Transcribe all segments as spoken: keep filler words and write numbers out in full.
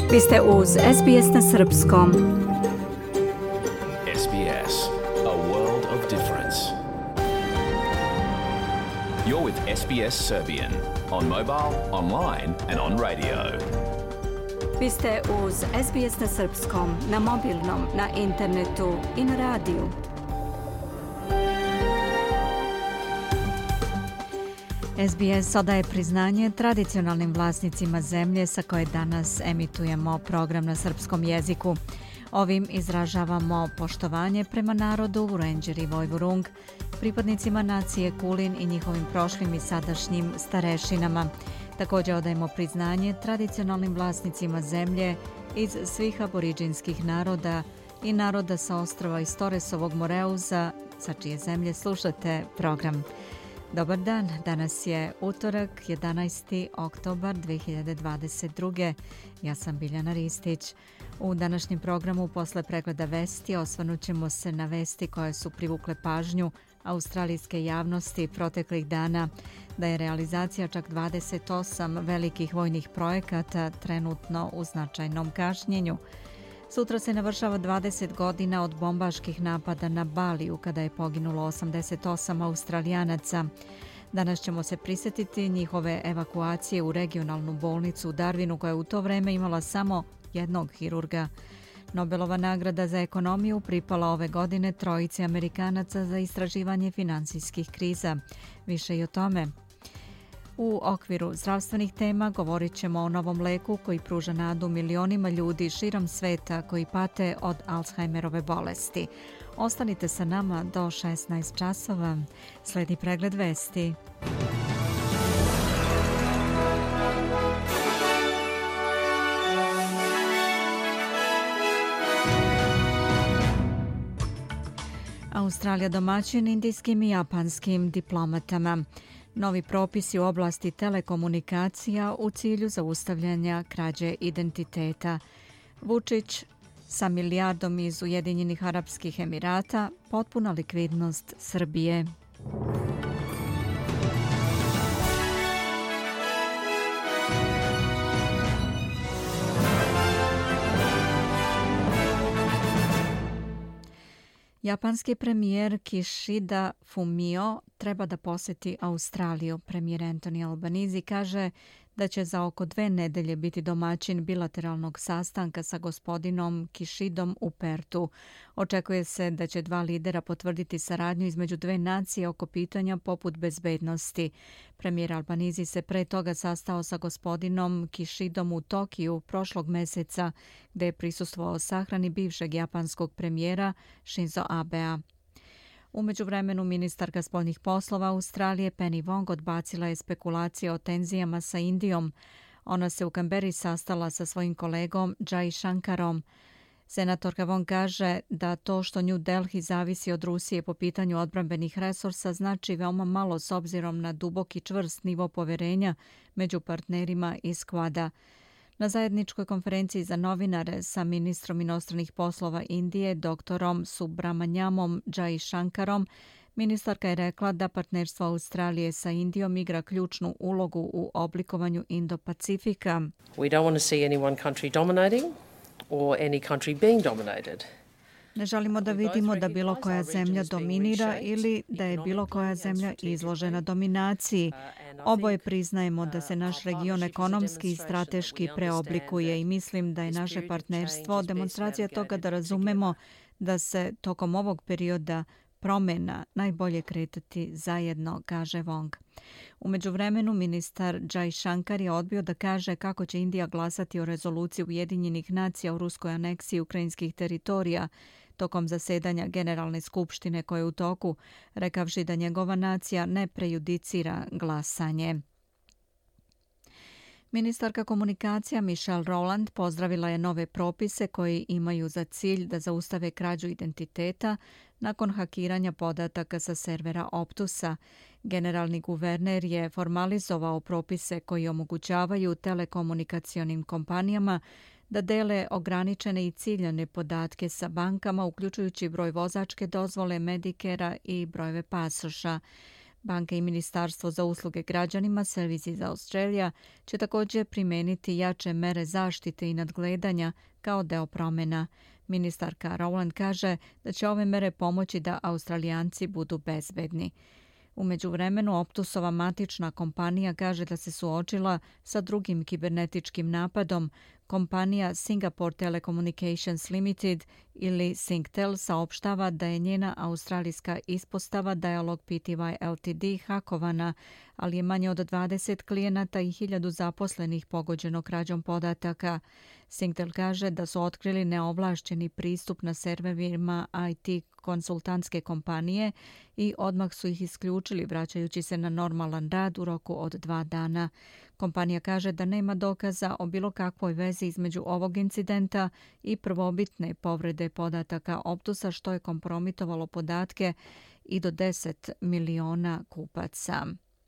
Vi ste uz S B S na srpskom. S B S, a world of difference. You're with S B S Serbian on mobile, online and on radio. Vi ste uz S B S na srpskom, na mobilnom, na internetu i na radiju. S B S odaje priznanje tradicionalnim vlasnicima zemlje sa koje danas emitujemo program na srpskom jeziku. Ovim izražavamo poštovanje prema narodu Vurenđer i Vojvurung, pripadnicima nacije Kulin i njihovim prošlim i sadašnjim starešinama. Također odajemo priznanje tradicionalnim vlasnicima zemlje iz svih aboriđinskih naroda i naroda sa ostrava iz Toresovog Moreuza, sa čije zemlje slušate program. Dobar dan, danas je utorak, jedanaesti oktobar dve hiljade dvadeset druge. Ja sam Biljana Ristić. U današnjem programu posle pregleda vesti osvrnut ćemo se na vesti koje su privukle pažnju australijske javnosti proteklih dana, da je realizacija čak dvadeset osam velikih vojnih projekata trenutno u značajnom kašnjenju. Sutra se navršava dvadeset godina od bombaških napada na Baliju, kada je poginulo osamdeset osam Australijanaca. Danas ćemo se prisjetiti njihove evakuacije u regionalnu bolnicu u Darwinu, koja je u to vreme imala samo jednog hirurga. Nobelova nagrada za ekonomiju pripala ove godine trojici Amerikanaca za istraživanje finansijskih kriza. Više i o tome. U okviru zdravstvenih tema govorit ćemo o novom leku koji pruža nadu milionima ljudi širom sveta koji pate od Alzheimerove bolesti. Ostanite sa nama do šesnaest časova. Sledi pregled vesti. Australija domaćin indijskim i japanskim diplomatama. Novi propisi u oblasti telekomunikacija u cilju zaustavljanja krađe identiteta. Vučić sa milijardom iz Ujedinjenih Arapskih Emirata, potpuna likvidnost Srbije. Japanski premijer Kishida Fumio treba da posjeti Australiju. Premijer Anthony Albanese kaže da će za oko dve nedelje biti domaćin bilateralnog sastanka sa gospodinom Kishidom u Pertu. Očekuje se da će dva lidera potvrditi saradnju između dve nacije oko pitanja poput bezbednosti. Premijer Albanese se pre toga sastao sa gospodinom Kishidom u Tokiju prošlog meseca, gde je prisustvovao sahrani bivšeg japanskog premijera Shinzo Abea. U međuvremenu ministarka spoljnih poslova Australije Penny Wong odbacila je spekulacije o tenzijama sa Indijom. Ona se u Kamberi sastala sa svojim kolegom Jai Shankarom. Senatorka Wong kaže da to što New Delhi zavisi od Rusije po pitanju odbrambenih resursa znači veoma malo s obzirom na duboki čvrst nivo poverenja među partnerima iz Kvada. Na zajedničkoj konferenciji za novinare sa ministrom inostranih poslova Indije, doktorom Subramanyamom Jai Shankarom, ministarka je rekla da partnerstvo Australije sa Indijom igra ključnu ulogu u oblikovanju Indo-Pacifika. We don't want to see any one country dominating or any country being dominated. Ne želimo da vidimo da bilo koja zemlja dominira ili da je bilo koja zemlja izložena dominaciji. Oboje priznajemo da se naš region ekonomski i strateški preoblikuje i mislim da je naše partnerstvo demonstracija toga da razumemo da se tokom ovog perioda promjena najbolje kretati zajedno, kaže Wong. U međuvremenu ministar Jai Shankar je odbio da kaže kako će Indija glasati o rezoluciji Ujedinjenih nacija o ruskoj aneksiji ukrajinskih teritorija tokom zasedanja Generalne skupštine koje je u toku, rekavši da njegova nacija ne prejudicira glasanje. Ministarka komunikacija Michelle Rowland pozdravila je nove propise koji imaju za cilj da zaustave krađu identiteta nakon hakiranja podataka sa servera Optusa. Generalni guverner je formalizovao propise koji omogućavaju telekomunikacionim kompanijama da dele ograničene i ciljane podatke sa bankama, uključujući broj vozačke dozvole, Medikera i brojeve pasoša. Banka i Ministarstvo za usluge građanima Services Australia će također primijeniti jače mere zaštite i nadgledanja kao deo promjena. Ministarka Rowland kaže da će ove mere pomoći da Australijanci budu bezbedni. U međuvremenu Optusova matična kompanija kaže da se suočila sa drugim kibernetičkim napadom. Kompanija Singapore Telecommunications Limited ili Singtel saopštava da je njena australijska ispostava Dialog P T Y L T D hakovana, ali je manje od dvadeset klijenata i hiljadu zaposlenih pogođeno krađom podataka. Singtel kaže da su otkrili neovlašćeni pristup na serverima I T konsultantske kompanije i odmah su ih isključili vraćajući se na normalan rad u roku od dva dana. Kompanija kaže da nema dokaza o bilo kakvoj vezi između ovog incidenta i prvobitne povrede podataka Optusa, što je kompromitovalo podatke i do deset miliona kupaca.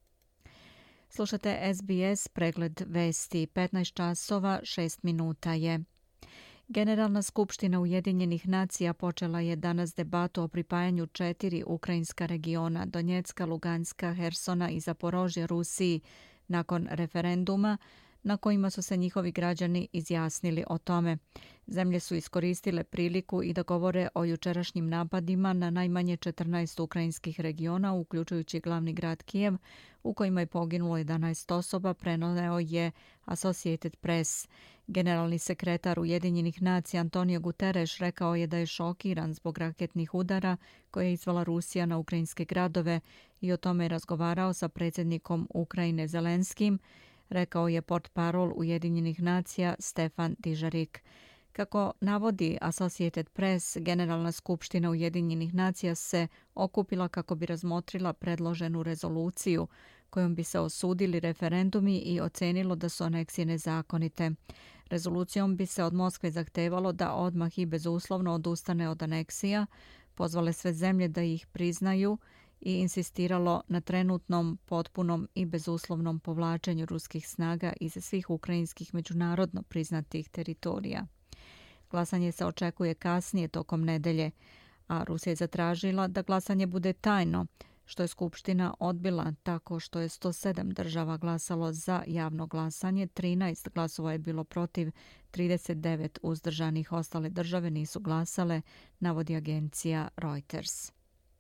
Slušate S B S pregled vesti, petnaest časova šest minuta je. Generalna skupština Ujedinjenih nacija počela je danas debatu o pripajanju četiri ukrajinska regiona Donjecka, Luganska, Hersona i Zaporožja Rusiji nakon referenduma na kojima su se njihovi građani izjasnili o tome. Zemlje su iskoristile priliku i da govore o jučerašnjim napadima na najmanje četrnaest ukrajinskih regiona, uključujući glavni grad Kijev, u kojima je poginulo jedanaest osoba, preneo je Associated Press. Generalni sekretar Ujedinjenih nacija Antonio Guterres rekao je da je šokiran zbog raketnih udara koje je izvala Rusija na ukrajinske gradove i o tome je razgovarao sa predsjednikom Ukrajine Zelenskim, rekao je portparol Ujedinjenih nacija Stefan Dižarik. Kako navodi Associated Press, Generalna skupština Ujedinjenih nacija se okupila kako bi razmotrila predloženu rezoluciju kojom bi se osudili referendumi i ocenilo da su aneksije nezakonite. Rezolucijom bi se od Moskve zahtevalo da odmah i bezuslovno odustane od aneksija, pozvale sve zemlje da ih priznaju i insistiralo na trenutnom, potpunom i bezuslovnom povlačenju ruskih snaga iz svih ukrajinskih međunarodno priznatih teritorija. Glasanje se očekuje kasnije tokom nedelje, a Rusija je zatražila da glasanje bude tajno, što je Skupština odbila tako što je sto sedam država glasalo za javno glasanje, trinaest glasova je bilo protiv, trideset devet uzdržanih, ostale države nisu glasale, navodi agencija Reuters.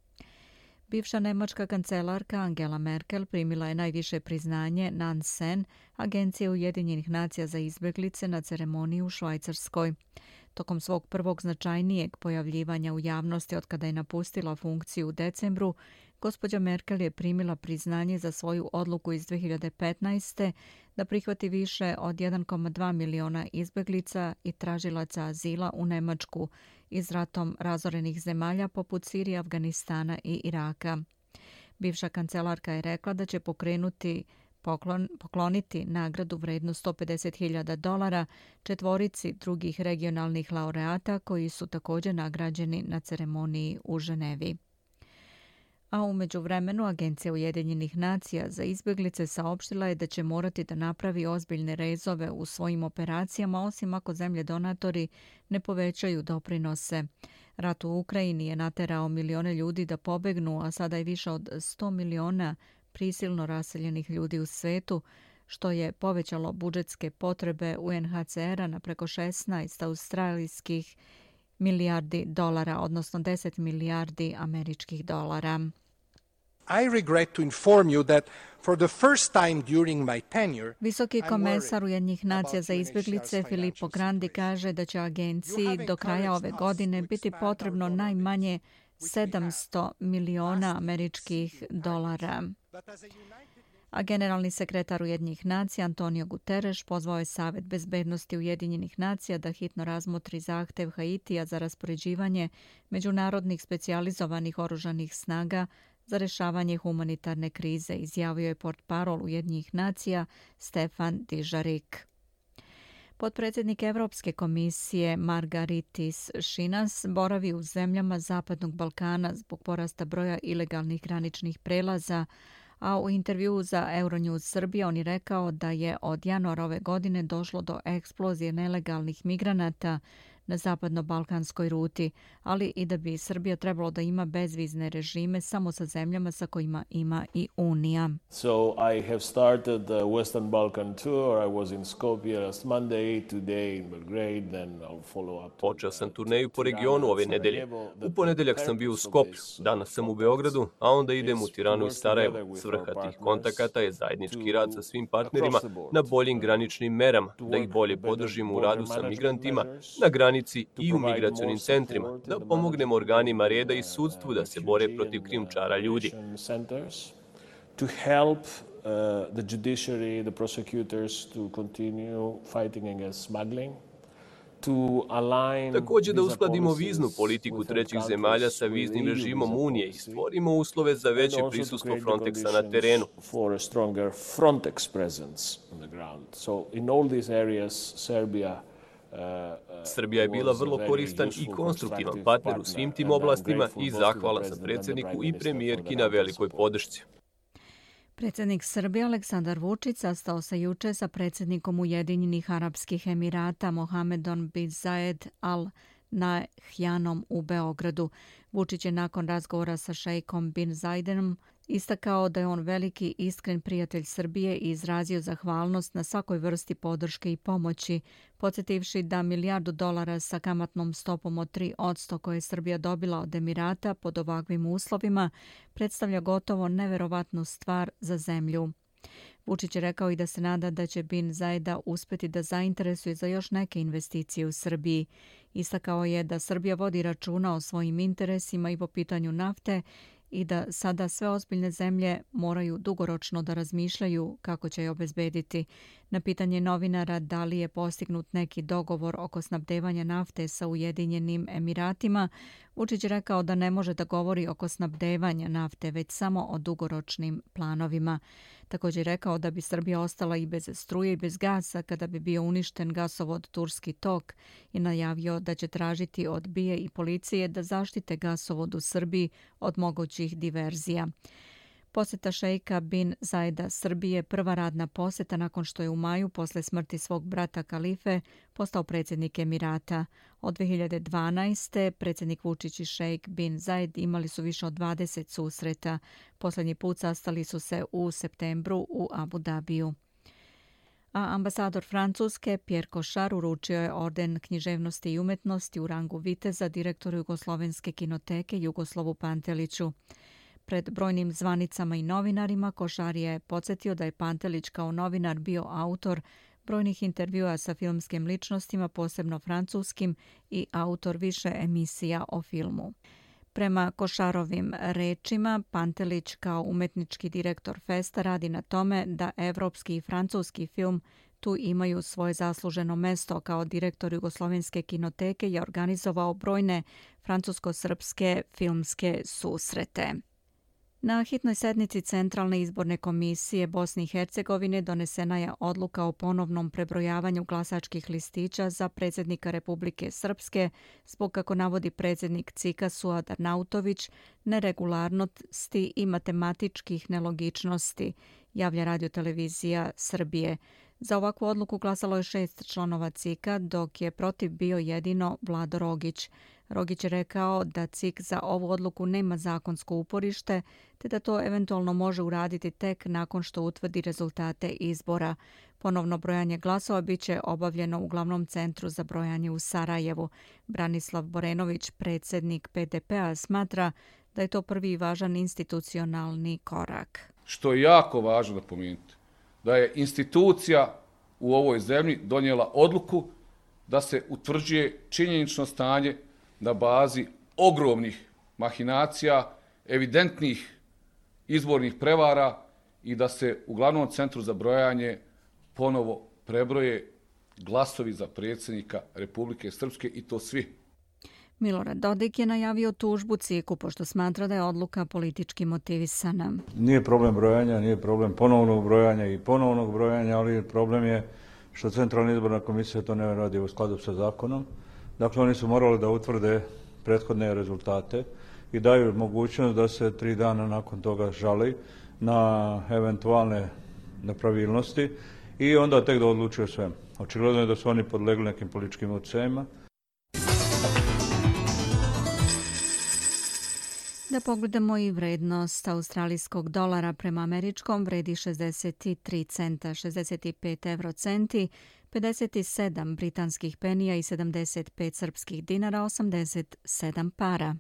Bivša nemačka kancelarka Angela Merkel primila je najviše priznanje Nansen, Agencije Ujedinjenih nacija za izbjeglice, na ceremoniji u Švajcarskoj. Tokom svog prvog značajnijeg pojavljivanja u javnosti od kada je napustila funkciju u decembru, gospođa Merkel je primila priznanje za svoju odluku iz dve hiljade petnaeste. da prihvati više od jedan zarez dva miliona izbjeglica i tražilaca azila u Nemačku iz ratom razorenih zemalja poput Sirije, Afganistana i Iraka. Bivša kancelarka je rekla da će pokrenuti Poklon, pokloniti nagradu vrednu sto pedeset hiljada dolara četvorici drugih regionalnih laureata koji su također nagrađeni na ceremoniji u Ženevi. A u međuvremenu Agencija Ujedinjenih nacija za izbjeglice saopštila je da će morati da napravi ozbiljne rezove u svojim operacijama, osim ako zemlje donatori ne povećaju doprinose. Rat u Ukrajini je naterao milione ljudi da pobegnu, a sada je više od sto miliona prisilno raseljenih ljudi u svetu, što je povećalo budžetske potrebe U N H C R-a na preko šesnaest australijskih milijardi dolara, odnosno deset milijardi američkih dolara. I regret to inform you that for the first time during my tenure, Visoki komesar Ujedinjenih nacija za izbjeglice Filippo Grandi kaže da će agenciji do kraja ove godine biti potrebno najmanje sedamsto miliona američkih dolara. A generalni sekretar Ujedinjenih nacija Antonio Guterres pozvao je Savet bezbednosti Ujedinjenih nacija da hitno razmotri zahtev Haitija za raspoređivanje međunarodnih specijalizovanih oružanih snaga za rješavanje humanitarne krize, izjavio je portparol Ujedinjenih nacija Stefan Dižarik. Potpredsjednik Evropske komisije Margaritis Šinas boravi u zemljama Zapadnog Balkana zbog porasta broja ilegalnih graničnih prelaza, a u intervjuu za Euronews Srbija on je rekao da je od januara ove godine došlo do eksplozije nelegalnih migranata na zapadno-balkanskoj ruti, ali i da bi Srbija trebalo da ima bezvizne režime samo sa zemljama sa kojima ima i Unija. So I have started the Western Balkan tour. I was in Skopje last Monday, today in Belgrade, then I'll follow up. Počeo sam turneju po regionu ove nedelje. U ponedeljak sam bio u Skopju, danas sam u Beogradu, a onda idem u Tiranu i Sarajevo. Svrha tih kontakata je zajednički rad sa svim partnerima na boljim graničnim merama, da ih bolje podržimo u radu sa migrantima na granici i u migracionim centrima, da pomognemo organima reda i sudstvu da se bore protiv krijumčara ljudi. To help uh, the judiciary, the prosecutors to continue fighting against smuggling. Također da uskladimo viznu politiku trećih zemalja sa viznim režimom Unije i stvorimo uslove za veće prisustvo Frontexa na terenu. Srbija je bila vrlo koristan i konstruktivan partner u svim tim oblastima i zahvalan sam predsjedniku i premijerki na velikoj podršci. Predsjednik Srbije Aleksandar Vučić sastao se juče sa predsjednikom Ujedinjenih Arapskih Emirata Mohamedom bin Zayed Al Nahyanom u Beogradu. Vučić je nakon razgovora sa šejkom bin Zaidom istakao da je on veliki iskren prijatelj Srbije i izrazio zahvalnost na svakoj vrsti podrške i pomoći, podsjetivši da milijardu dolara sa kamatnom stopom od tri posto koje je Srbija dobila od Emirata pod ovakvim uslovima predstavlja gotovo neverovatnu stvar za zemlju. Vučić je rekao i da se nada da će bin Zajeda uspjeti da zainteresuje za još neke investicije u Srbiji. Istakao je da Srbija vodi računa o svojim interesima i po pitanju nafte i da sada sve ozbiljne zemlje moraju dugoročno da razmišljaju kako će je obezbediti. Na pitanje novinara da li je postignut neki dogovor oko snabdevanja nafte sa Ujedinjenim Emiratima, Vučić je rekao da ne može da govori oko snabdevanja nafte, već samo o dugoročnim planovima. Također je rekao da bi Srbija ostala i bez struje i bez gasa kada bi bio uništen gasovod Turski tok i najavio da će tražiti od B I A i policije da zaštite gasovod u Srbiji od mogućih diverzija. Posjeta šejka bin Zajeda Srbije je prva radna posjeta nakon što je u maju, posle smrti svog brata Kalife, postao predsjednik Emirata. Od dve hiljade dvanaeste. predsjednik Vučić i šejk bin Zajed imali su više od dvadeset susreta. Poslednji put sastali su se u septembru u Abu Dabiju. A ambasador Francuske Pierre Cochard uručio je orden književnosti i umetnosti u rangu viteza direktoru Jugoslovenske kinoteke Jugoslovu Panteliću. Pred brojnim zvanicama i novinarima Košar je podsjetio da je Pantelić kao novinar bio autor brojnih intervjua sa filmskim ličnostima, posebno francuskim, i autor više emisija o filmu. Prema Košarovim rečima, Pantelić kao umetnički direktor Festa radi na tome da evropski i francuski film tu imaju svoje zasluženo mesto. Kao direktor Jugoslovenske kinoteke je organizovao brojne francusko-srpske filmske susrete. Na hitnoj sednici Centralne izborne komisije Bosne i Hercegovine donesena je odluka o ponovnom prebrojavanju glasačkih listića za predsjednika Republike Srpske zbog, kako navodi predsjednik C I K-a Suad Arnautović, neregularnosti i matematičkih nelogičnosti, javlja radiotelevizija Srbije. Za ovakvu odluku glasalo je šest članova C I K-a, dok je protiv bio jedino Vlado Rogić. Rogić je rekao da C I K za ovu odluku nema zakonsko uporište, te da to eventualno može uraditi tek nakon što utvrdi rezultate izbora. Ponovno brojanje glasova biće obavljeno u glavnom centru za brojanje u Sarajevu. Branislav Borenović, predsjednik P D P-a, smatra da je to prvi važan institucionalni korak. Što je jako važno da pomenuti, da je institucija u ovoj zemlji donijela odluku da se utvrđuje činjenično stanje na bazi ogromnih mahinacija, evidentnih izbornih prevara i da se u glavnom centru za brojanje ponovo prebroje glasovi za predsjednika Republike Srpske i to svi. Milorad Dodik je najavio tužbu C I K-u pošto smatra da je odluka politički motivisana. Nije problem brojanja, nije problem ponovnog brojanja i ponovnog brojanja, ali problem je što Centralna izborna komisija to ne radi u skladu sa zakonom. Dakle, oni su morali da utvrde prethodne rezultate i daju mogućnost da se tri dana nakon toga žali na eventualne nepravilnosti i onda tek da odlučuju sve. Očigledno je da su oni podlegli nekim političkim utjecajima. Da pogledamo i vrednost australijskog dolara prema američkom vredi šezdeset tri centa, šezdeset pet evrocenti, pedeset sedam britanskih penija i sedamdeset pet srpskih dinara, osamdeset sedam para.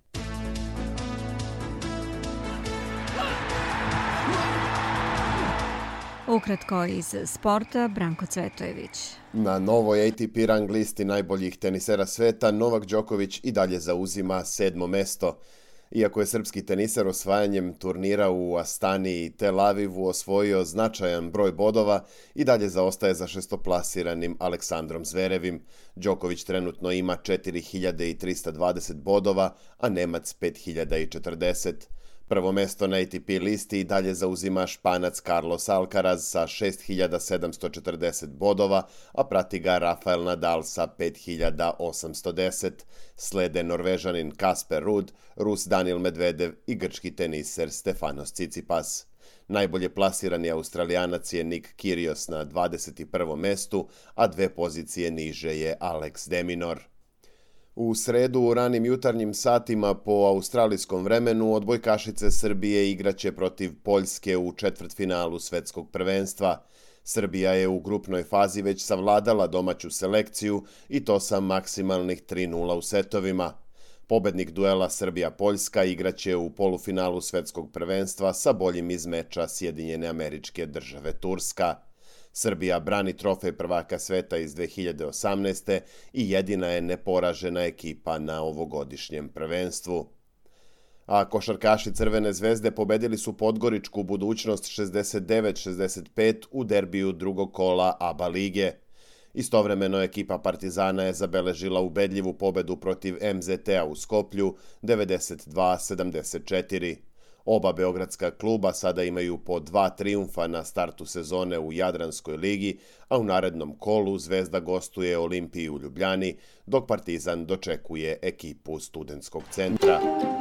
Ukratko iz sporta, Branko Cvetojević. Na novoj A T P rang listi najboljih tenisera sveta, Novak Đoković i dalje zauzima sedmo mesto. Iako je srpski teniser osvajanjem turnira u Astani i Tel Avivu osvojio značajan broj bodova, i dalje zaostaje za šestoplasiranim Aleksandrom Zverevim. Đoković trenutno ima četiri hiljade trista dvadeset bodova, a Nemac pet hiljada četrdeset. Prvo mesto na A T P listi i dalje zauzima Španac Carlos Alcaraz sa šest hiljada sedamsto četrdeset bodova, a prati ga Rafael Nadal sa pet hiljada osamsto deset. Slede Norvežanin Kasper Ruud, Rus Daniil Medvedev i grčki teniser Stefanos Tsitsipas. Najbolje plasirani Australijanac je Nick Kyrgios na dvadeset prvom mestu, a dve pozicije niže je Alex de Minaur. U sredu u ranim jutarnjim satima po australijskom vremenu odbojkašice Srbije igraće protiv Poljske u četvrtfinalu svetskog prvenstva. Srbija je u grupnoj fazi već savladala domaću selekciju i to sa maksimalnih tri nula u setovima. Pobednik duela Srbija-Poljska igraće u polufinalu svetskog prvenstva sa boljim iz meča Sjedinjene Američke Države Turska. Srbija brani trofej prvaka sveta iz dve hiljade osamnaeste. i jedina je neporažena ekipa na ovogodišnjem prvenstvu. A košarkaši Crvene zvezde pobedili su Podgoričku Budućnost šezdeset devet šezdeset pet u derbiju drugog kola A B A lige. Istovremeno ekipa Partizana je zabeležila ubedljivu pobedu protiv M Z T-a u Skoplju devedeset dva sedamdeset četiri. Oba beogradska kluba sada imaju po dva trijumfa na startu sezone u Jadranskoj ligi, a u narednom kolu Zvezda gostuje Olimpiji u Ljubljani, dok Partizan dočekuje ekipu Studentskog centra.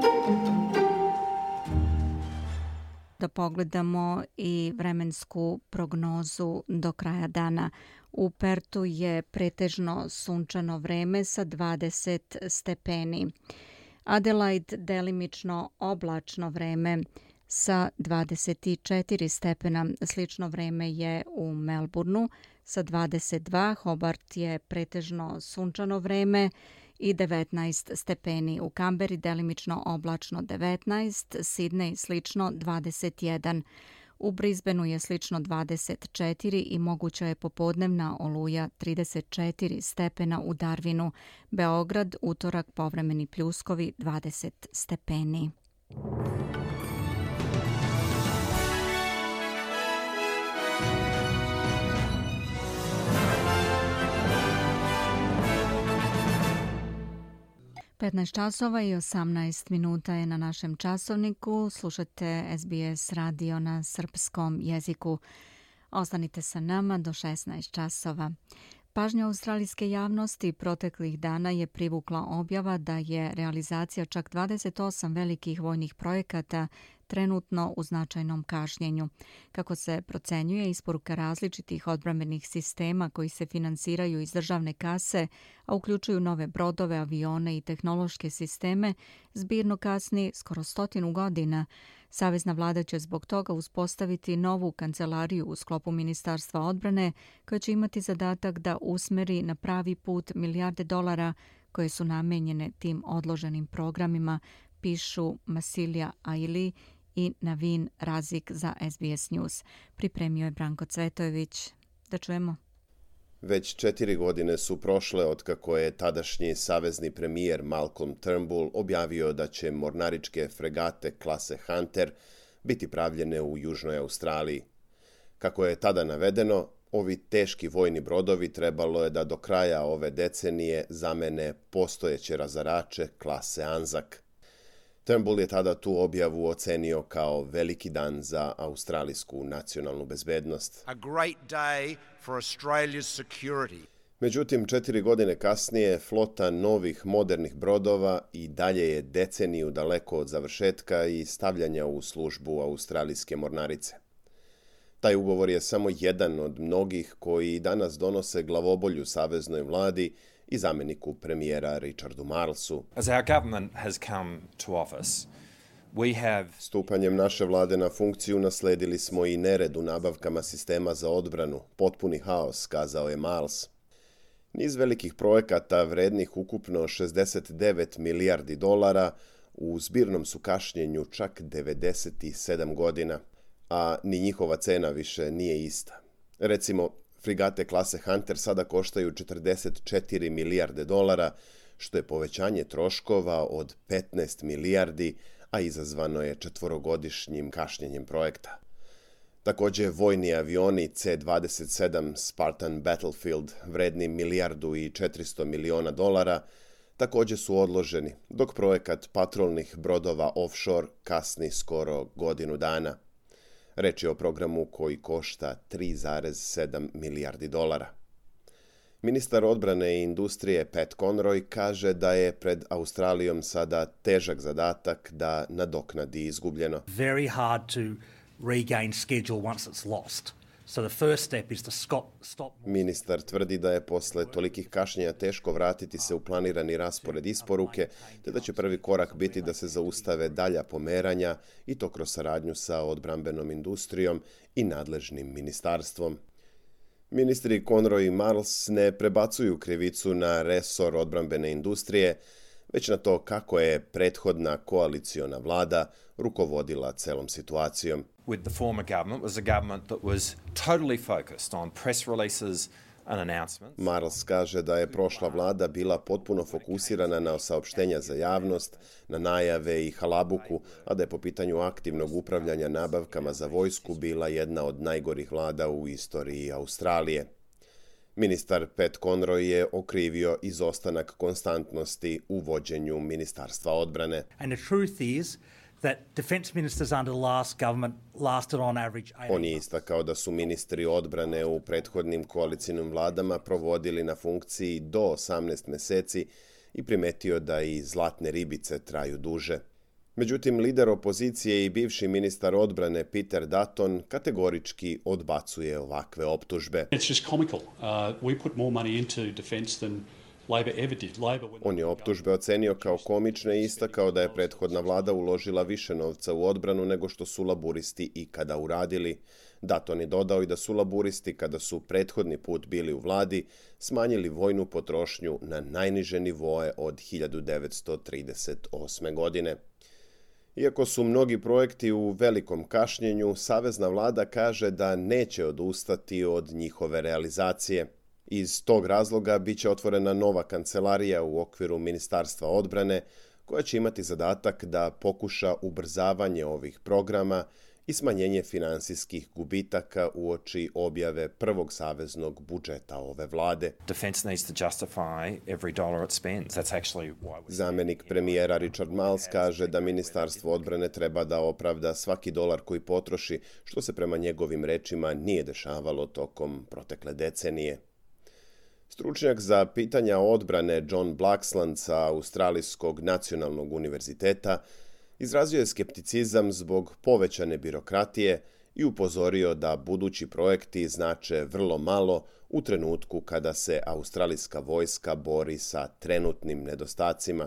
Da pogledamo i vremensku prognozu do kraja dana. U Pertu je pretežno sunčano vreme sa dvadeset stepeni. Adelaide delimično oblačno vreme sa dvadeset četiri stepena. Slično vreme je u Melbourneu sa dvadeset dva. Hobart je pretežno sunčano vreme i devetnaest stepeni. U Kamberi delimično oblačno devetnaest, Sidney slično dvadeset jedan. U Brisbaneu je slično dvadeset četiri i moguća je popodnevna oluja trideset četiri stepena u Darwinu. Beograd, utorak, povremeni pljuskovi dvadeset stepeni. petnaest časova i osamnaest minuta je na našem časovniku. Slušate S B S radio na srpskom jeziku. Ostanite sa nama do šesnaest časova. Pažnju australijske javnosti proteklih dana je privukla objava da je realizacija čak dvadeset osam velikih vojnih projekata trenutno u značajnom kašnjenju. Kako se procenjuje, isporuka različitih odbrambenih sistema koji se finansiraju iz državne kase, a uključuju nove brodove, avione i tehnološke sisteme, zbirno kasni skoro stotinu godina. Savezna vlada će zbog toga uspostaviti novu kancelariju u sklopu Ministarstva odbrane, koja će imati zadatak da usmeri na pravi put milijarde dolara koje su namenjene tim odloženim programima, pišu Masilja Aili i Navin Razik za S B S News. Pripremio je Branko Cvetojević. Da čujemo. Već četiri godine su prošle otkako je tadašnji savezni premijer Malcolm Turnbull objavio da će mornaričke fregate klase Hunter biti pravljene u Južnoj Australiji. Kako je tada navedeno, ovi teški vojni brodovi trebalo je da do kraja ove decenije zamene postojeće razarače klase Anzac. Turnbull je tada tu objavu ocenio kao veliki dan za australijsku nacionalnu bezbednost. A great day for Australia's security. Međutim, četiri godine kasnije flota novih modernih brodova i dalje je deceniju daleko od završetka i stavljanja u službu australijske mornarice. Taj ugovor je samo jedan od mnogih koji danas donose glavobolju saveznoj vladi i zameniku premijera Richardu Marlesu. As our government has come to office, Stupanjem naše vlade na funkciju nasledili smo i nered u nabavkama sistema za odbranu, potpuni haos, kazao je Miles. Niz velikih projekata vrednih ukupno šezdeset devet milijardi dolara u zbirnom su kašnjenju čak devedeset sedam godina, a ni njihova cena više nije ista. Recimo, frigate klase Hunter sada koštaju četrdeset četiri milijarde dolara, što je povećanje troškova od petnaest milijardi, a izazvano je četvorogodišnjim kašnjenjem projekta. Također, vojni avioni C dvadeset sedam Spartan Battlefield, vredni milijardu i četiristo miliona dolara, također su odloženi, dok projekat patrolnih brodova offshore kasni skoro godinu dana. Reč je o programu koji košta tri zarez sedam milijardi dolara. Ministar odbrane i industrije Pat Conroy kaže da je pred Australijom sada težak zadatak da nadoknadi izgubljeno. Very hard to regain schedule once it's lost. So the first step is to stop, stop... Ministar tvrdi da je posle tolikih kašnjenja teško vratiti se u planirani raspored isporuke, te da će prvi korak biti da se zaustave dalja pomeranja i to kroz saradnju sa odbrambenom industrijom i nadležnim ministarstvom. Ministri Conroy i Miles ne prebacuju krivicu na resor odbrambene industrije, već na to kako je prethodna koaliciona vlada rukovodila celom situacijom. With the former government was a government that was totally focused on press releases and announcements. Miles kaže da je prošla vlada bila potpuno fokusirana na saopštenja za javnost, na najave i halabuku, a da je po pitanju aktivnog upravljanja nabavkama za vojsku bila jedna od najgorih vlada u istoriji Australije. Ministar Pat Conroy je okrivio izostanak konstantnosti u vođenju Ministarstva odbrane. And the truth is that defense ministers under the last government lasted on average eight. On je istakao da su ministri odbrane u prethodnim koalicijnim vladama provodili na funkciji do osamnaest meseci i primetio da i zlatne ribice traju duže. Međutim, lider opozicije i bivši ministar odbrane Peter Dutton kategorički odbacuje ovakve optužbe. It's just comical. Uh, we put more money into defense than Labor ever did. Labor... On je optužbe ocenio kao komične i istakao da je prethodna vlada uložila više novca u odbranu nego što su laburisti ikada uradili. Dutton je dodao i da su laburisti, kada su prethodni put bili u vladi, smanjili vojnu potrošnju na najniže nivoe od hiljadu devetsto trideset osme. godine. Iako su mnogi projekti u velikom kašnjenju, savezna vlada kaže da neće odustati od njihove realizacije. Iz tog razloga biće otvorena nova kancelarija u okviru Ministarstva odbrane, koja će imati zadatak da pokuša ubrzavanje ovih programa i smanjenje finansijskih gubitaka uoči objave prvog saveznog budžeta ove vlade. Zamenik premijera Richard Marles kaže da Ministarstvo odbrane treba da opravda svaki dolar koji potroši, što se prema njegovim rečima nije dešavalo tokom protekle decenije. Stručnjak za pitanja odbrane John Blaxland sa Australijskog nacionalnog univerziteta izrazio je skepticizam zbog povećane birokratije i upozorio da budući projekti znače vrlo malo u trenutku kada se australijska vojska bori sa trenutnim nedostacima.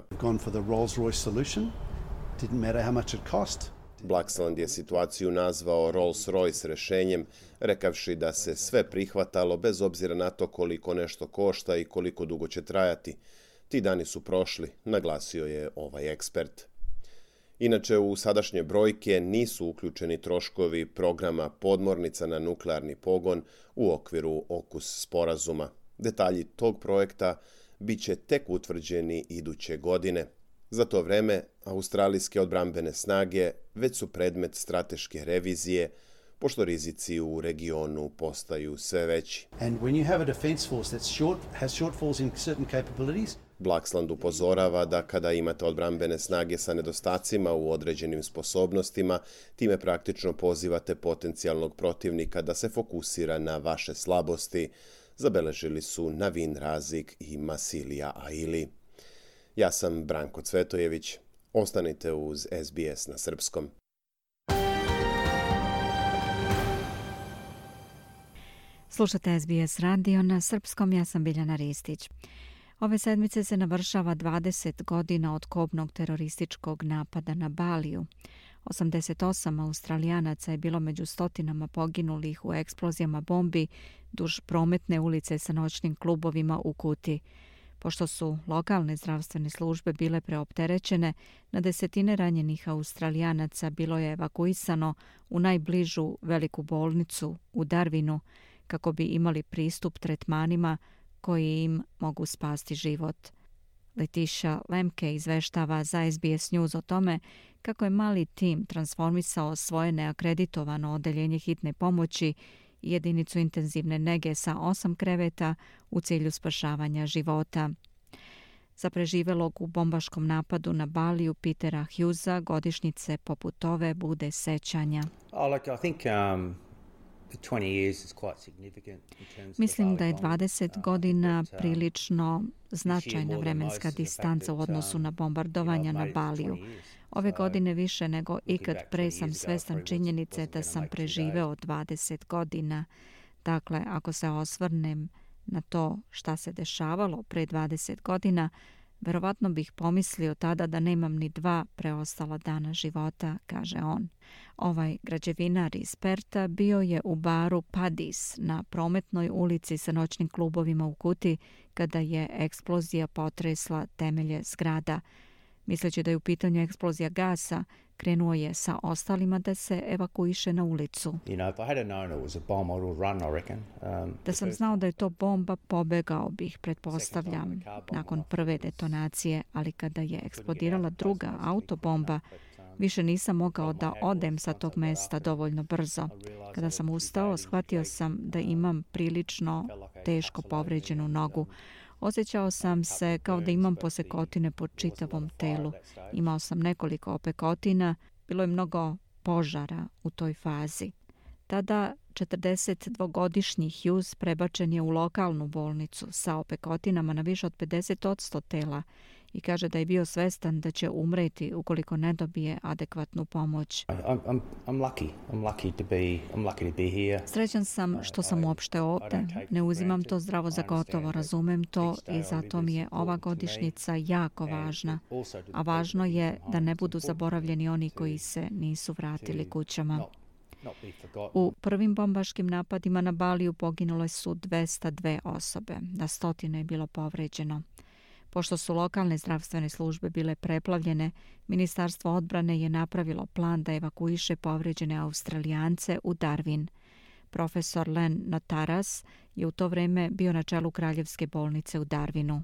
Blaxland je situaciju nazvao Rolls-Royce rešenjem, rekavši da se sve prihvatalo bez obzira na to koliko nešto košta i koliko dugo će trajati. Ti dani su prošli, naglasio je ovaj ekspert. Inače, u sadašnje brojke nisu uključeni troškovi programa podmornica na nuklearni pogon u okviru AUKUS sporazuma. Detalji tog projekta bit će tek utvrđeni iduće godine. Za to vreme, australijske odbrambene snage već su predmet strateške revizije, pošto rizici u regionu postaju sve veći. Blaxland upozorava da kada imate odbrambene snage sa nedostacima u određenim sposobnostima, time praktično pozivate potencijalnog protivnika da se fokusira na vaše slabosti, zabeležili su Navin Razik i Masilija Aili. Ja sam Branko Cvetojević. Ostanite uz S B S na srpskom. Slušate S B S radio na srpskom, ja sam Biljana Ristić. Ove sedmice se navršava dvadeset godina od kobnog terorističkog napada na Baliju. osamdeset osam Australijanaca je bilo među stotinama poginulih u eksplozijama bombi duž prometne ulice sa noćnim klubovima u Kuti. Pošto su lokalne zdravstvene službe bile preopterećene, na desetine ranjenih Australijanaca bilo je evakuisano u najbližu veliku bolnicu u Darwinu kako bi imali pristup tretmanima koji im mogu spasti život. Leticia Lemke izveštava za S B S News o tome kako je mali tim transformisao svoje neakreditovano odeljenje hitne pomoći i jedinicu intenzivne nege sa osam kreveta u cilju spašavanja života. Za preživelog u bombaškom napadu na Baliju Petera Hughesa godišnjice poput ove bude sećanja. Oh, look, I think, um... Mislim da je dvadeset godina prilično značajna vremenska distanca u odnosu na bombardovanja na Baliju. Ove godine više nego ikad pre sam svestan činjenice da sam preživeo dvadeset godina. Dakle, ako se osvrnem na to šta se dešavalo pre dvadeset godina, verovatno bih pomislio tada da nemam ni dva preostala dana života, kaže on. Ovaj građevinar iz Perta bio je u baru Paddy's na prometnoj ulici sa noćnim klubovima u Kuti kada je eksplozija potresla temelje zgrada. Misleći da je u pitanju eksplozija gasa, krenuo je sa ostalima da se evakuiše na ulicu. Da sam znao da je to bomba, pobegao bih, pretpostavljam, nakon prve detonacije, ali kada je eksplodirala druga autobomba, više nisam mogao da odem sa tog mesta dovoljno brzo. Kada sam ustao, shvatio sam da imam prilično teško povređenu nogu. Osjećao sam se kao da imam posekotine po čitavom telu. Imao sam nekoliko opekotina, bilo je mnogo požara u toj fazi. Tada četrdesetdvogodišnji Hughes prebačen je u lokalnu bolnicu sa opekotinama na više od pedeset odsto tela i kaže da je bio svestan da će umreti ukoliko ne dobije adekvatnu pomoć. Srećan sam što sam uopšte ovde. Ne uzimam to zdravo za gotovo, razumem to i zato mi je ova godišnjica jako važna. A važno je da ne budu zaboravljeni oni koji se nisu vratili kućama. U prvim bombaškim napadima na Baliju poginule su dvesta dve osobe, na stotine je bilo povređeno. Pošto su lokalne zdravstvene službe bile preplavljene, Ministarstvo odbrane je napravilo plan da evakuiše povređene Australijance u Darwin. Profesor Len Notaras je u to vreme bio na čelu Kraljevske bolnice u Darwinu.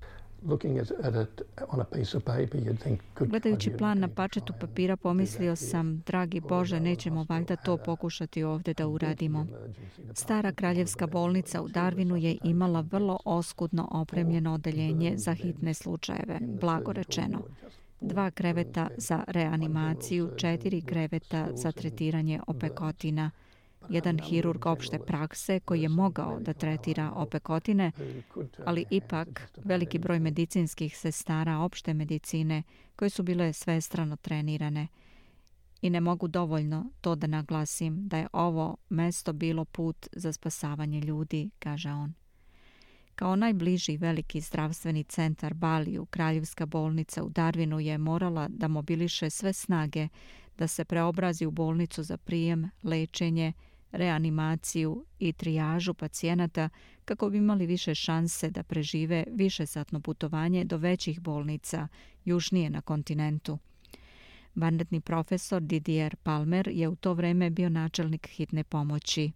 Gledajući plan na parčetu papira, pomislio sam, dragi Bože, nećemo valjda to pokušati ovdje da uradimo. Stara Kraljevska bolnica u Darwinu je imala vrlo oskudno opremljeno odeljenje za hitne slučajeve, blago rečeno. Dva kreveta za reanimaciju, četiri kreveta za tretiranje opekotina. Jedan hirurg opšte prakse koji je mogao da tretira opekotine, ali ipak veliki broj medicinskih sestara opšte medicine koje su bile svestrano trenirane. I ne mogu dovoljno to da naglasim da je ovo mesto bilo put za spasavanje ljudi, kaže on. Kao najbliži veliki zdravstveni centar Baliju, Kraljevska bolnica u Darwinu je morala da mobiliše sve snage da se preobrazi u bolnicu za prijem, lečenje, reanimaciju i trijažu pacijenata kako bi imali više šanse da prežive višesatno putovanje do većih bolnica južnije na kontinentu. Vanredni profesor Didier Palmer je u to vreme bio načelnik hitne pomoći.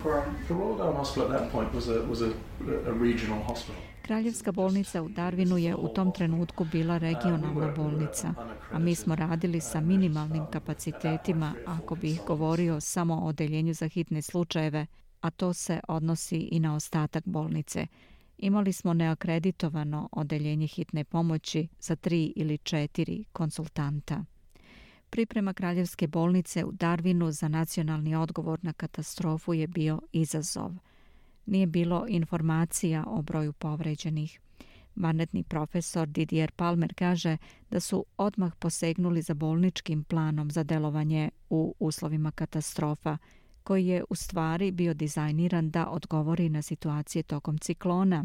Kraljevska bolnica u Darwinu je u tom trenutku bila regionalna bolnica, a mi smo radili sa minimalnim kapacitetima, ako bih govorio samo o odeljenju za hitne slučajeve, a to se odnosi i na ostatak bolnice. Imali smo neakreditovano odeljenje hitne pomoći sa tri ili četiri konsultanta. Priprema Kraljevske bolnice u Darwinu za nacionalni odgovor na katastrofu je bio izazov. Nije bilo informacija o broju povređenih. Vanredni profesor Didier Palmer kaže da su odmah posegnuli za bolničkim planom za delovanje u uslovima katastrofa, koji je u stvari bio dizajniran da odgovori na situacije tokom ciklona.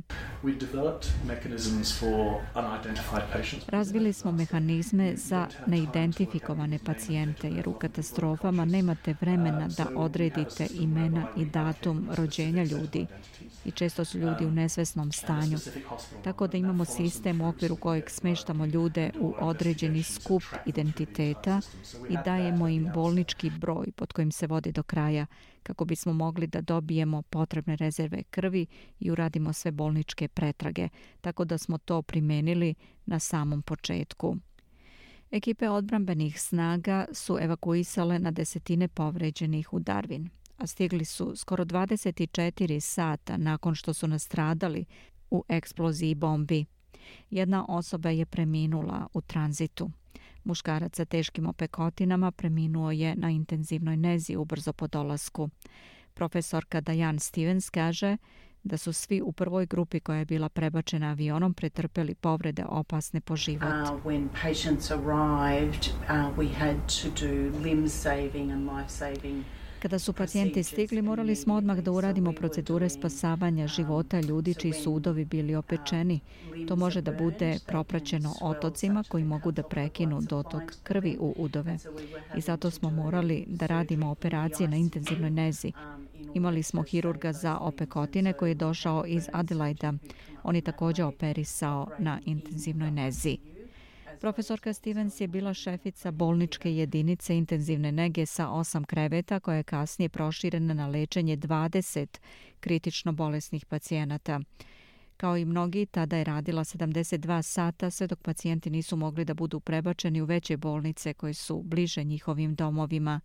Razvili smo mehanizme za neidentifikovane pacijente, jer u katastrofama nemate vremena da odredite imena i datum rođenja ljudi i često su ljudi u nesvesnom stanju. Tako da imamo sistem u okviru kojeg smeštamo ljude u određeni skup identiteta i dajemo im bolnički broj pod kojim se vodi do kraja, kako bismo mogli da dobijemo potrebne rezerve krvi i uradimo sve bolničke pretrage, tako da smo to primenili na samom početku. Ekipe odbrambenih snaga su evakuisale na desetine povređenih u Darwin, a stigli su skoro dvadeset četiri sata nakon što su nastradali u eksploziji bombi. Jedna osoba je preminula u tranzitu. Muškarac sa teškim opekotinama preminuo je na intenzivnoj nezi ubrzo po dolasku. Profesorka Diane Stevens kaže da su svi u prvoj grupi koja je bila prebačena avionom pretrpeli povrede opasne po život. Uh, when patients arrived, uh, we had to do limb saving and life saving. Kada su pacijenti stigli, morali smo odmah da uradimo procedure spasavanja života ljudi čiji su udovi bili opečeni. To može da bude propraćeno otocima koji mogu da prekinu dotok krvi u udove. I zato smo morali da radimo operacije na intenzivnoj nezi. Imali smo hirurga za opekotine koji je došao iz Adelaida. On je također operisao na intenzivnoj nezi. Profesorka Stevens je bila šefica bolničke jedinice intenzivne nege sa osam kreveta koja je kasnije proširena na lečenje dvadeset kritično bolesnih pacijenata. Kao i mnogi, tada je radila sedamdeset dva sata sve dok pacijenti nisu mogli da budu prebačeni u veće bolnice koje su bliže njihovim domovima.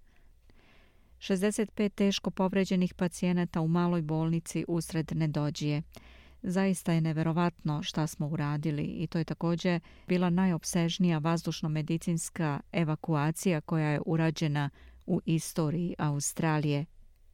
šezdeset pet teško povređenih pacijenata u maloj bolnici usred nedođije. Zaista je neverovatno šta smo uradili i to je također bila najopsežnija vazdušno-medicinska evakuacija koja je urađena u istoriji Australije.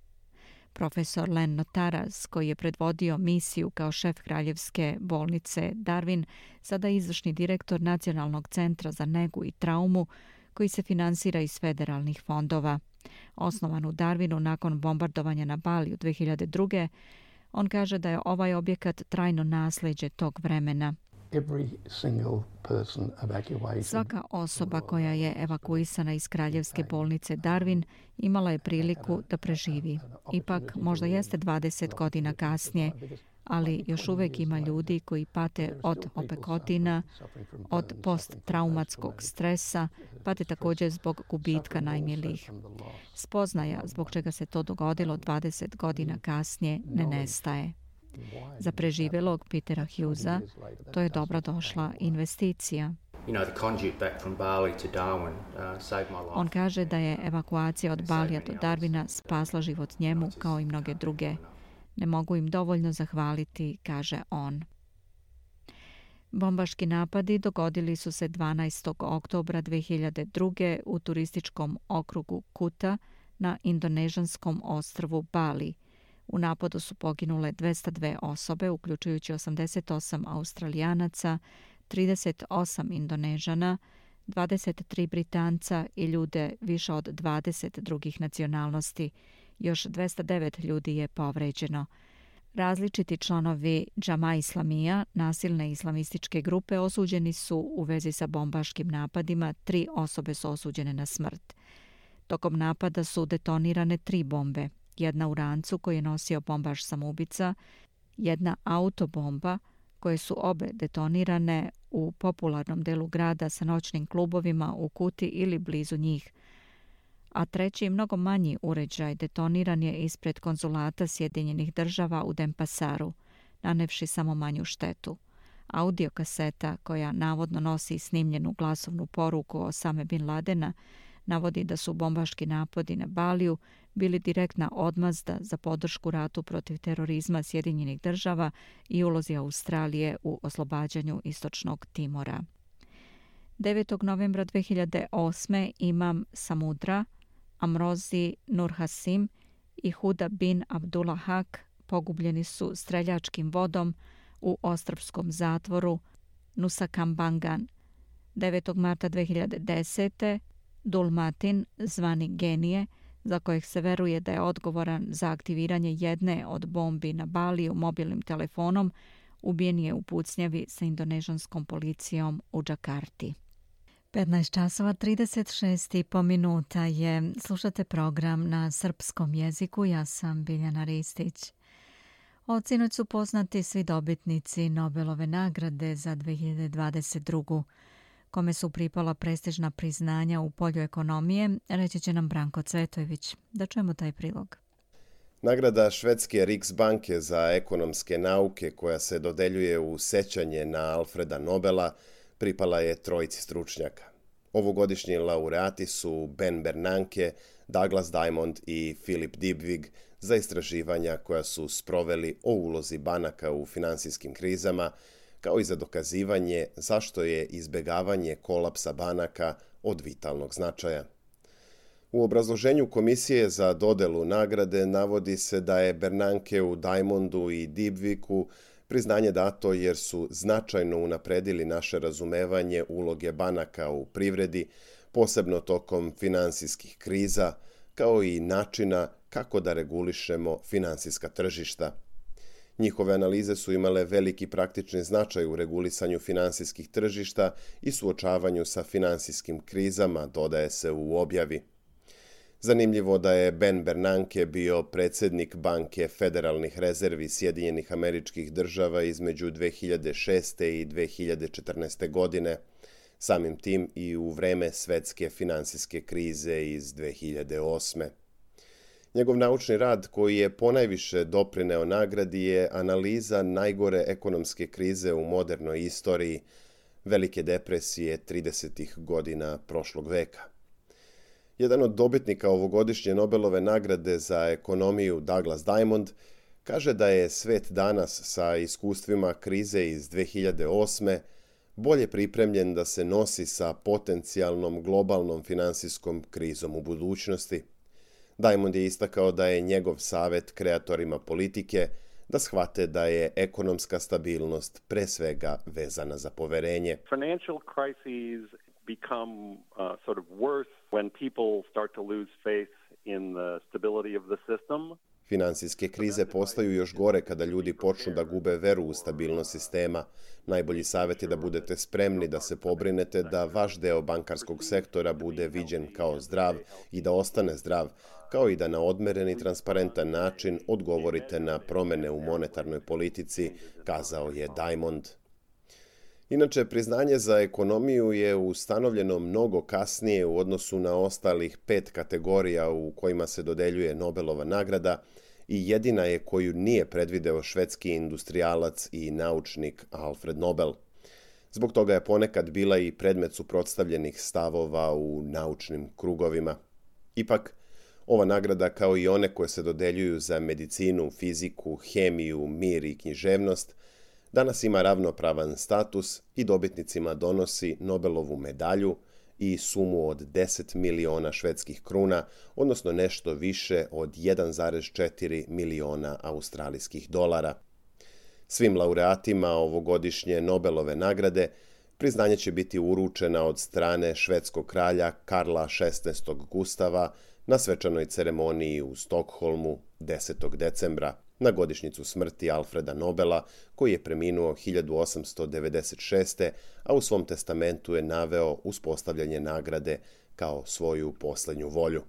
Profesor Len Notaras, koji je predvodio misiju kao šef kraljevske bolnice Darwin, sada je izvršni direktor Nacionalnog centra za negu i traumu koji se finansira iz federalnih fondova. Osnovan u Darwinu nakon bombardovanja na Bali u dve hiljade druge. On kaže da je ovaj objekat trajno nasljeđe tog vremena. Svaka osoba koja je evakuisana iz kraljevske bolnice Darwin imala je priliku da preživi. Ipak, možda jeste dvadeset godina kasnije, ali još uvijek ima ljudi koji pate od opekotina, od posttraumatskog stresa, pate također zbog gubitka najmilijih. Spoznaja zbog čega se to dogodilo dvadeset godina kasnije ne nestaje. Za preživjelog Petera Hughesa to je dobro došla investicija. On kaže da je evakuacija od Balija do Darwina spasla život njemu kao i mnoge druge. Ne mogu im dovoljno zahvaliti, kaže on. Bombaški napadi dogodili su se dvanaestog oktobra dve hiljade druge. u turističkom okrugu Kuta na indonežanskom ostrvu Bali. U napadu su poginule dvesta dve osobe, uključujući osamdeset osam Australijanaca, trideset osam Indonežana, dvadeset tri Britanca i ljude više od dvadeset drugih nacionalnosti. Još dvesta devet ljudi je povređeno. Različiti članovi Džama Islamija, nasilne islamističke grupe, osuđeni su u vezi sa bombaškim napadima. Tri osobe su osuđene na smrt. Tokom napada su detonirane tri bombe. Jedna u rancu koji je nosio bombaš samoubica, jedna autobomba koje su obe detonirane u popularnom delu grada sa noćnim klubovima u Kuti ili blizu njih, a treći mnogo manji uređaj detoniran je ispred konzulata Sjedinjenih država u Denpasaru, nanevši samo manju štetu. Audio kaseta koja navodno nosi snimljenu glasovnu poruku Osame bin Ladena navodi da su bombaški napadi na Baliju bili direktna odmazda za podršku ratu protiv terorizma Sjedinjenih država i ulozi Australije u oslobađanju istočnog Timora. devetog novembra dve hiljade osme. imam Samudra, Amrozi Nurhasim i Huda bin Abdullah Haq pogubljeni su streljačkim vodom u ostrvskom zatvoru Nusa Kambangan. devetog marta dve hiljade desete. Dulmatin, zvani Genije, za kojeg se veruje da je odgovoran za aktiviranje jedne od bombi na Baliju mobilnim telefonom, ubijen je u pucnjavi sa indonežanskom policijom u Džakarti. petnaest časova trideset šest i po minuta je. Slušate program na srpskom jeziku. Ja sam Biljana Ristić. Od sinoć su poznati svi dobitnici Nobelove nagrade za dve hiljade dvadeset drugu. kome su pripala prestižna priznanja u polju ekonomije, reći će nam Branko Cvetojević. Da čujemo taj prilog. Nagrada švedske Riksbanke za ekonomske nauke, koja se dodeljuje u sećanje na Alfreda Nobela, pripala je trojici stručnjaka. Ovogodišnji laureati su Ben Bernanke, Douglas Diamond i Philip Dybvig za istraživanja koja su sproveli o ulozi banaka u finansijskim krizama, kao i za dokazivanje zašto je izbegavanje kolapsa banaka od vitalnog značaja. U obrazloženju Komisije za dodelu nagrade navodi se da je Bernankeu, Diamondu i Dybvigu priznanje dato jer su značajno unapredili naše razumevanje uloge banaka u privredi, posebno tokom finansijskih kriza, kao i načina kako da regulišemo finansijska tržišta. Njihove analize su imale veliki praktični značaj u regulisanju finansijskih tržišta i suočavanju sa finansijskim krizama, dodaje se u objavi. Zanimljivo da je Ben Bernanke bio predsjednik Banke federalnih rezervi Sjedinjenih Američkih Država između dve hiljade šeste i dve hiljade četrnaeste. godine, samim tim i u vreme svetske finansijske krize iz dve hiljade osme. Njegov naučni rad, koji je ponajviše doprineo nagradi, je analiza najgore ekonomske krize u modernoj istoriji, velike depresije tridesetih godina prošlog veka. Jedan od dobitnika ovogodišnje Nobelove nagrade za ekonomiju, Douglas Diamond, kaže da je svet danas sa iskustvima krize iz dve hiljade osme. bolje pripremljen da se nosi sa potencijalnom globalnom finansijskom krizom u budućnosti. Diamond je istakao da je njegov savjet kreatorima politike da shvate da je ekonomska stabilnost pre svega vezana za poverenje. Financial crises become uh, sort of worse when people start to lose faith in the stability of the system. Finansijske krize postaju još gore kada ljudi počnu da gube veru u stabilnost sistema. Najbolji savjet je da budete spremni da se pobrinete da vaš deo bankarskog sektora bude viđen kao zdrav i da ostane zdrav, kao i da na odmeren i transparentan način odgovorite na promjene u monetarnoj politici, kazao je Diamond. Inače, priznanje za ekonomiju je ustanovljeno mnogo kasnije u odnosu na ostalih pet kategorija u kojima se dodeljuje Nobelova nagrada i jedina je koju nije predvideo švedski industrijalac i naučnik Alfred Nobel. Zbog toga je ponekad bila i predmet suprotstavljenih stavova u naučnim krugovima. Ipak, ova nagrada, kao i one koje se dodeljuju za medicinu, fiziku, hemiju, mir i književnost, danas ima ravnopravan status i dobitnicima donosi Nobelovu medalju i sumu od deset miliona švedskih kruna, odnosno nešto više od jedan zarez četiri miliona australijskih dolara. Svim laureatima ovogodišnje Nobelove nagrade priznanje će biti uručena od strane švedskog kralja Karla šesnaestog Gustava na svečanoj ceremoniji u Stokholmu desetog decembra, na godišnjicu smrti Alfreda Nobela, koji je preminuo hiljadu osamsto devedeset šeste. a u svom testamentu je naveo uspostavljanje nagrade kao svoju posljednju volju.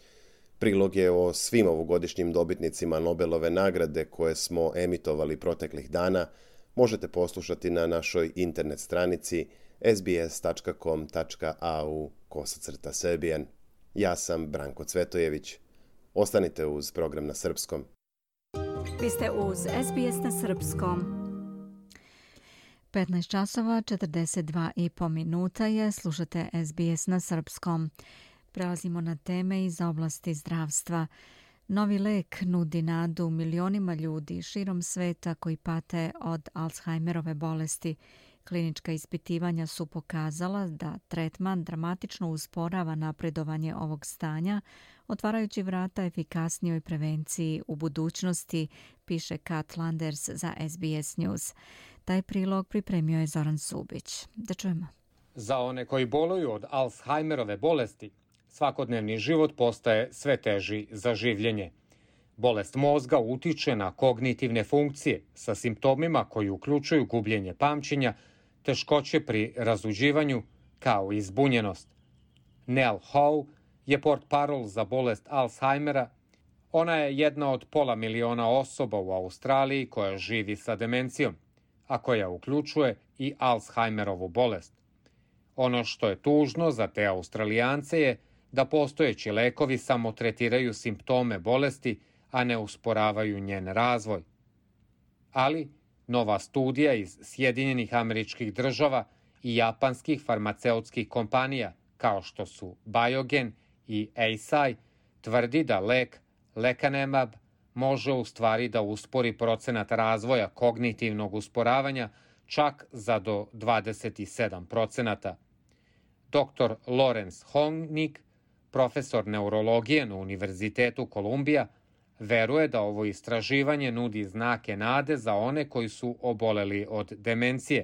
Priloge o svim ovogodišnjim dobitnicima Nobelove nagrade koje smo emitovali proteklih dana možete poslušati na našoj internet stranici s b s tačka com tačka a u kosacrta Serbian. Ja sam Branko Cvetojević. Ostanite uz program na srpskom. Vi ste uz S B S na srpskom. petnaest časova četrdeset dva i po minuta je. Slušate S B S na srpskom. Prelazimo na teme iz oblasti zdravstva. Novi lek nudi nadu milionima ljudi širom sveta koji pate od Alzheimerove bolesti. Klinička ispitivanja su pokazala da tretman dramatično usporava napredovanje ovog stanja, otvarajući vrata efikasnijoj prevenciji u budućnosti, piše Kat Landers za S B S News. Taj prilog pripremio je Zoran Subić. Da čujemo. Za one koji boluju od Alzheimerove bolesti, Svakodnevni život postaje sve teži za življenje. Bolest mozga utiče na kognitivne funkcije sa simptomima koji uključuju gubljenje pamćenja, teškoće pri razuđivanju, kao i zbunjenost. Nell Howe je portparol za bolest Alzheimera. Ona je jedna od pola miliona osoba u Australiji koja živi sa demencijom, a koja uključuje i Alzheimerovu bolest. Ono što je tužno za te Australijance je da postojeći lekovi samo tretiraju simptome bolesti, a ne usporavaju njen razvoj. Ali nova studija iz Sjedinjenih Američkih Država i japanskih farmaceutskih kompanija, kao što su Biogen i Eisai, tvrdi da lek lecanemab može u stvari da uspori procenat razvoja kognitivnog usporavanja čak za do dvadeset sedam procenata. doktor Lawrence Honig, profesor neurologije na Univerzitetu Kolumbija, veruje da ovo istraživanje nudi znake nade za one koji su oboleli od demencije.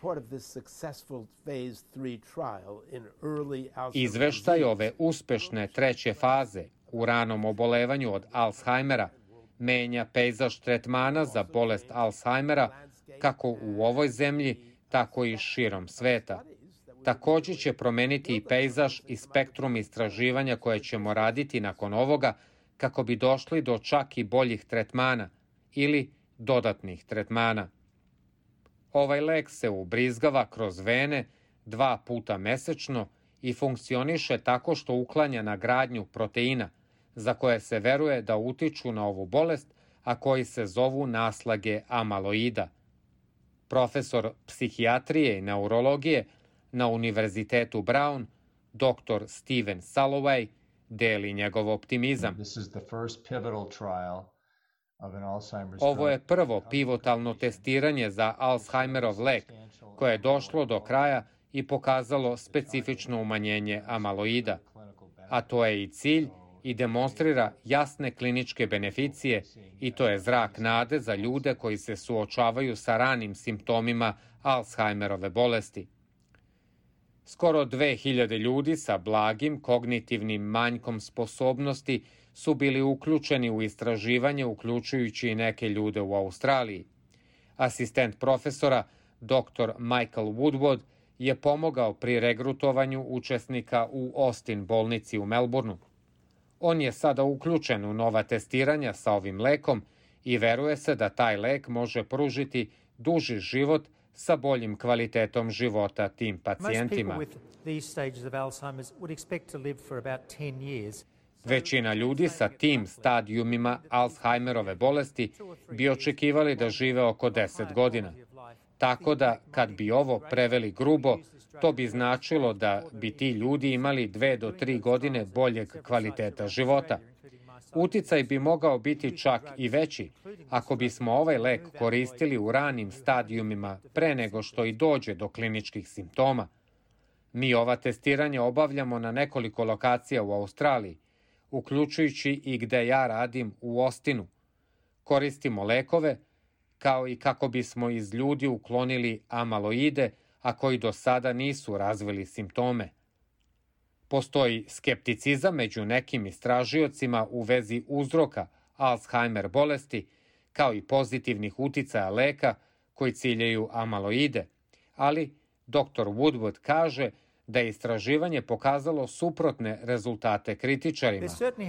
Izveštaj ove uspešne treće faze u ranom obolevanju od Alzheimera menja pejzaž tretmana za bolest Alzheimera kako u ovoj zemlji, tako i širom sveta. Također će promeniti i pejzaž i spektrum istraživanja koje ćemo raditi nakon ovoga kako bi došli do čak i boljih tretmana ili dodatnih tretmana. Ovaj lek se ubrizgava kroz vene dva puta mesečno i funkcioniše tako što uklanja na gradnju proteina, za koje se veruje da utiču na ovu bolest, a koji se zovu naslage amaloida. Profesor psihijatrije i neurologije na Univerzitetu Brown, doktor Steven Salloway, deli njegov optimizam. Ovo je prvo pivotalno testiranje za Alzheimerov lek, koje je došlo do kraja i pokazalo specifično umanjenje amaloida. A to je i cilj i demonstrira jasne kliničke beneficije i to je zrak nade za ljude koji se suočavaju sa ranim simptomima Alzheimerove bolesti. Skoro dve hiljade ljudi sa blagim kognitivnim manjkom sposobnosti su bili uključeni u istraživanje, uključujući i neke ljude u Australiji. Asistent profesora, doktor Michael Woodward, je pomogao pri regrutovanju učesnika u Austin bolnici u Melbourneu. On je sada uključen u nova testiranja sa ovim lekom i veruje se da taj lek može pružiti duži život sa boljim kvalitetom života tim pacijentima. Većina ljudi sa tim stadijumima Alzheimerove bolesti bi očekivali da žive oko deset godina. Tako da, kad bi ovo preveli grubo, to bi značilo da bi ti ljudi imali dve do tri godine boljeg kvaliteta života. Uticaj bi mogao biti čak i veći ako bismo ovaj lek koristili u ranim stadijumima pre nego što i dođe do kliničkih simptoma. Mi ova testiranja obavljamo na nekoliko lokacija u Australiji, uključujući i gde ja radim u Austinu. Koristimo lekove kao i kako bismo iz ljudi uklonili amaloide, a koji do sada nisu razvili simptome. Postoji skepticizam među nekim istražiocima u vezi uzroka Alzheimer bolesti, kao i pozitivnih uticaja leka koji ciljaju amaloide, ali doktor Woodward kaže da je istraživanje pokazalo suprotne rezultate kritičarima.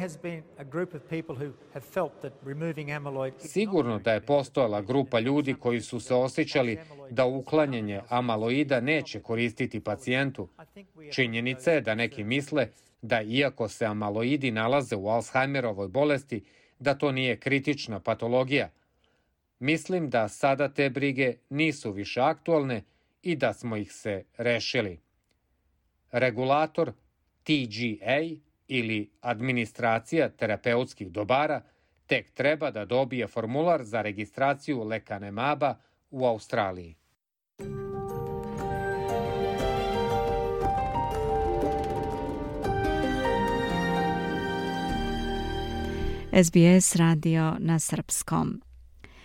Sigurno da je postojala grupa ljudi koji su se osjećali da uklanjanje amaloida neće koristiti pacijentu. Činjenica je da neki misle da iako se amaloidi nalaze u Alzheimerovoj bolesti, da to nije kritična patologija. Mislim da sada te brige nisu više aktualne i da smo ih se rešili. Regulator T G A ili administracija terapeutskih dobara tek treba da dobije formular za registraciju lecanemaba u Australiji. S B S radio na srpskom.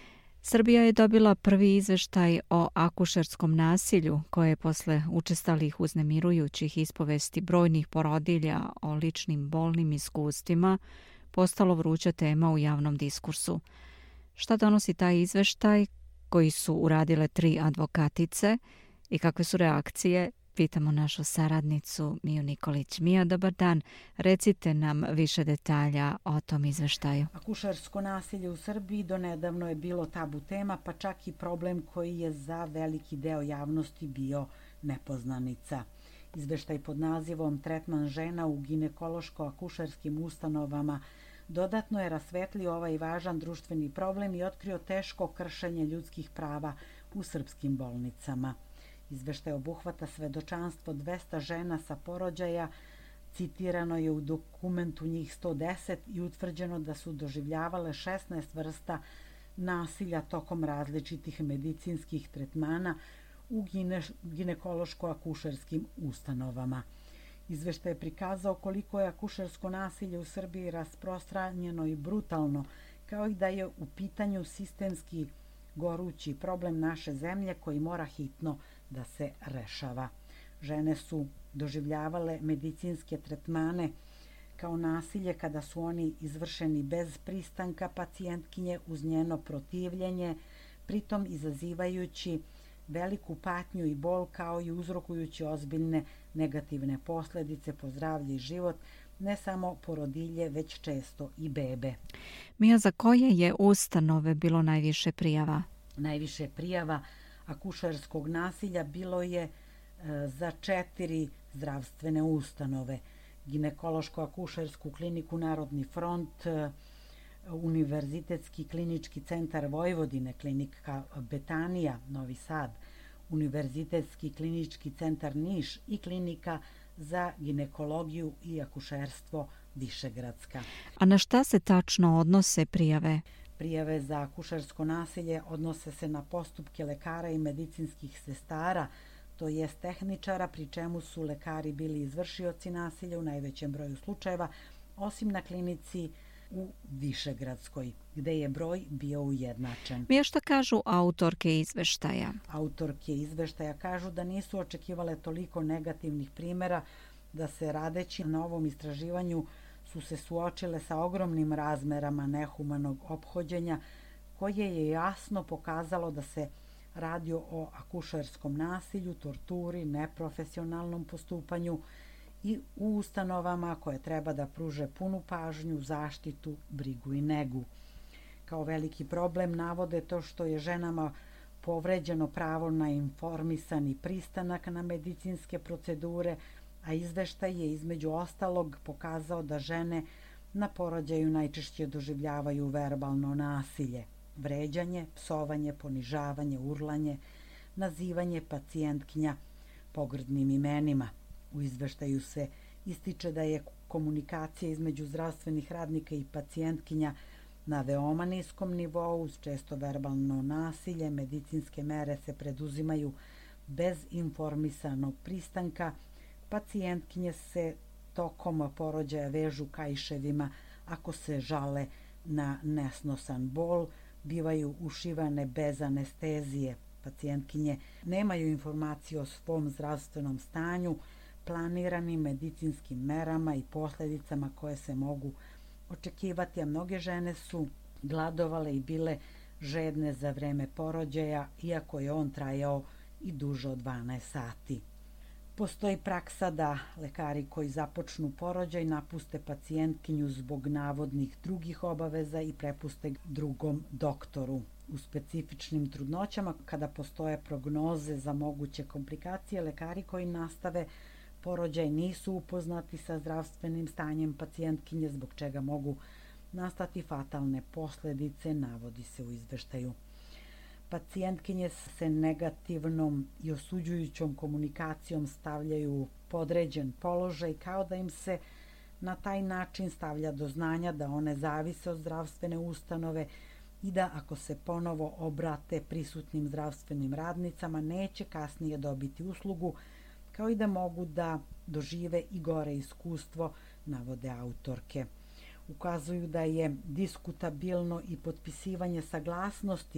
Srbija je dobila prvi izveštaj o akušerskom nasilju koje je posle učestalih uznemirujućih ispovesti brojnih porodilja o ličnim bolnim iskustvima postalo vruća tema u javnom diskursu. Šta donosi taj izveštaj koji su uradile tri advokatice i kakve su reakcije? Pitamo našu saradnicu Miju Nikolić. Mija, dobar dan. Recite nam više detalja o tom izveštaju. Akušersko nasilje u Srbiji donedavno je bilo tabu tema, pa čak i problem koji je za veliki deo javnosti bio nepoznanica. Izveštaj pod nazivom Tretman žena u ginekološko-akušerskim ustanovama dodatno je rasvetlio ovaj važan društveni problem i otkrio teško kršenje ljudskih prava u srpskim bolnicama. Izveštaj obuhvata svedočanstvo dvesta žena sa porođaja, citirano je u dokumentu njih sto deset i utvrđeno da su doživljavale šesnaest vrsta nasilja tokom različitih medicinskih tretmana u gine, ginekološko-akušerskim ustanovama. Izveštaj je prikazao koliko je akušersko nasilje u Srbiji rasprostranjeno i brutalno, kao i da je u pitanju sistemski gorući problem naše zemlje koji mora hitno da se rešava. Žene su doživljavale medicinske tretmane kao nasilje kada su oni izvršeni bez pristanka pacijentkinje uz njeno protivljenje, pritom izazivajući veliku patnju i bol kao i uzrokujući ozbiljne negativne posledice po zdravlje i život, ne samo porodilje, već često i bebe. Mija, za koje je ustanove bilo najviše prijava? Najviše prijava akušerskog nasilja bilo je e, za četiri zdravstvene ustanove. Ginekološko-akušersku kliniku Narodni front, e, Univerzitetski klinički centar Vojvodine, klinika Betanija, Novi Sad, Univerzitetski klinički centar Niš i klinika za ginekologiju i akušerstvo Višegradska. A na šta se tačno odnose prijave? Prijave za akušersko nasilje odnose se na postupke lekara i medicinskih sestara, to jest tehničara, pri čemu su lekari bili izvršioci nasilja u najvećem broju slučajeva, osim na klinici u Višegradskoj, gde je broj bio ujednačen. Mija, šta kažu autorke izveštaja? Autorke izveštaja kažu da nisu očekivale toliko negativnih primjera, da se radeći na ovom istraživanju su se suočile sa ogromnim razmerama nehumanog ophođenja, koje je jasno pokazalo da se radi o akušerskom nasilju, torturi, neprofesionalnom postupanju i u ustanovama koje treba da pruže punu pažnju, zaštitu, brigu i negu. Kao veliki problem navode to što je ženama povređeno pravo na informisani pristanak na medicinske procedure, a izveštaj je između ostalog pokazao da žene na porođaju najčešće doživljavaju verbalno nasilje, vređanje, psovanje, ponižavanje, urlanje, nazivanje pacijentkinja pogrdnim imenima. U izveštaju se ističe da je komunikacija između zdravstvenih radnika i pacijentkinja na veoma niskom nivou, uz često verbalno nasilje, medicinske mere se preduzimaju bez informisanog pristanka, pacijentkinje se tokom porođaja vežu kaiševima ako se žale na nesnosan bol, bivaju ušivane bez anestezije. Pacijentkinje nemaju informaciju o svom zdravstvenom stanju, planiranim medicinskim merama i posljedicama koje se mogu očekivati, a mnoge žene su gladovale i bile žedne za vreme porođaja, iako je on trajao i duže od dvanaest sati. Postoji praksa da lekari koji započnu porođaj napuste pacijentkinju zbog navodnih drugih obaveza i prepuste drugom doktoru. U specifičnim trudnoćama, kada postoje prognoze za moguće komplikacije, lekari koji nastave porođaj nisu upoznati sa zdravstvenim stanjem pacijentkinje, zbog čega mogu nastati fatalne posljedice, navodi se u izveštaju. Pacijentkinje se negativnom i osuđujućom komunikacijom stavljaju u podređen položaj, kao da im se na taj način stavlja do znanja da one zavise od zdravstvene ustanove i da ako se ponovo obrate prisutnim zdravstvenim radnicama neće kasnije dobiti uslugu, kao i da mogu da dožive i gore iskustvo, navode autorke. Ukazuju da je diskutabilno i potpisivanje saglasnosti